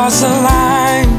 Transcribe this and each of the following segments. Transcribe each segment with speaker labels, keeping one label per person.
Speaker 1: cross the line?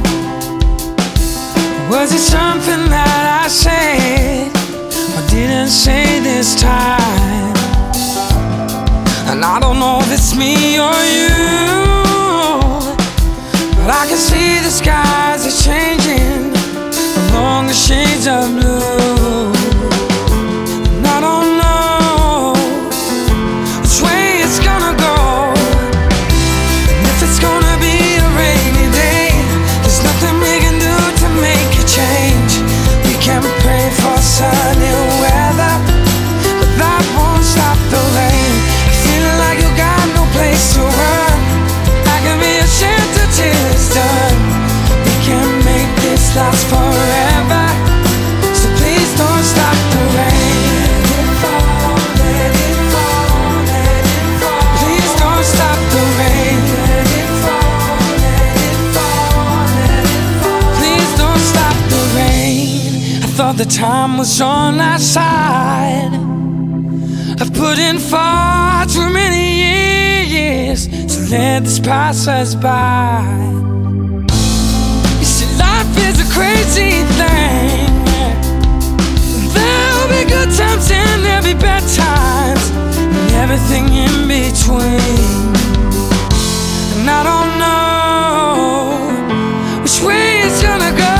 Speaker 1: Was it something that I said or didn't say this time? And I don't know if it's me or you, but I can see the skies are changing along the shades of blue. And I don't know which way it's gonna go, and if it's gonna be a rainy day. There's nothing we can do to make a change. We can pray for sunny weather, but that won't stop the rain. Feeling like you got no place to run, I can be a shelter till it's done. We can make this last forever, so please don't stop the rain. Let it fall, let it fall, let it fall. Please don't stop the rain. Let it fall, let it fall, let it fall. Please don't stop the rain. I thought the time was on our side. I've put in far too many years to let this pass us by. You see, life is a crazy thing. There'll be good times and there'll be bad times, and everything in between. And I don't know which way it's gonna go.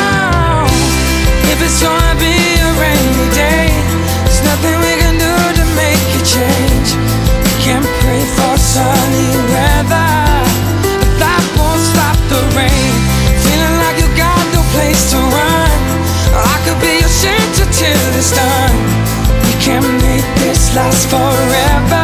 Speaker 1: If it's gonna be a rainy day, there's nothing we can do to make a change. We can pray for sunny weather, but that won't stop the rain. Feeling like you got no place to run, I could be your shelter till it's done. We can make this last forever,